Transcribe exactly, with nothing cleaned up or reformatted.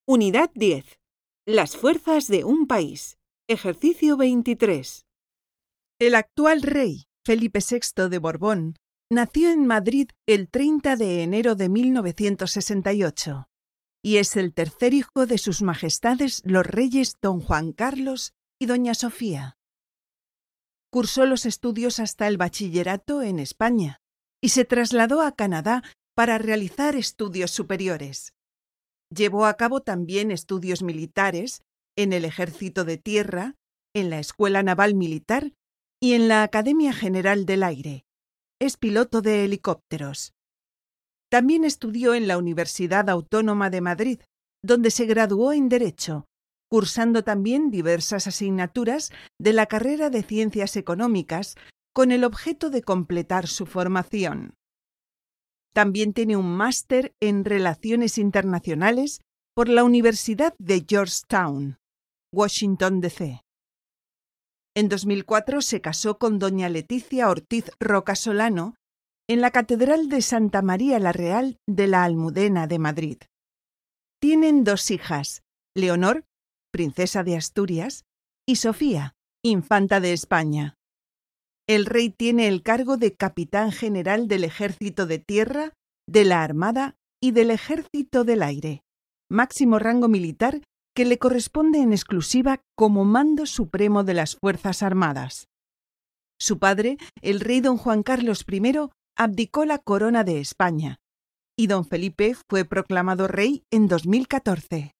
Unidad diez. Las fuerzas de un país. Ejercicio veintitrés. El actual rey, Felipe sexto de Borbón, nació en Madrid el treinta de enero de mil novecientos sesenta y ocho y es el tercer hijo de sus majestades los reyes don Juan Carlos y doña Sofía. Cursó los estudios hasta el bachillerato en España y se trasladó a Canadá para realizar estudios superiores. Llevó a cabo también estudios militares en el Ejército de Tierra, en la Escuela Naval Militar y en la Academia General del Aire. Es piloto de helicópteros. También estudió en la Universidad Autónoma de Madrid, donde se graduó en Derecho, cursando también diversas asignaturas de la carrera de Ciencias Económicas con el objeto de completar su formación. También tiene un máster en Relaciones Internacionales por la Universidad de Georgetown, Washington, D C En dos mil cuatro se casó con doña Leticia Ortiz Roca Solano en la Catedral de Santa María la Real de la Almudena de Madrid. Tienen dos hijas, Leonor, princesa de Asturias, y Sofía, infanta de España. El rey tiene el cargo de Capitán General del Ejército de Tierra, de la Armada y del Ejército del Aire, máximo rango militar que le corresponde en exclusiva como mando supremo de las Fuerzas Armadas. Su padre, el rey don Juan Carlos primero, abdicó la corona de España y don Felipe fue proclamado rey en dos mil catorce.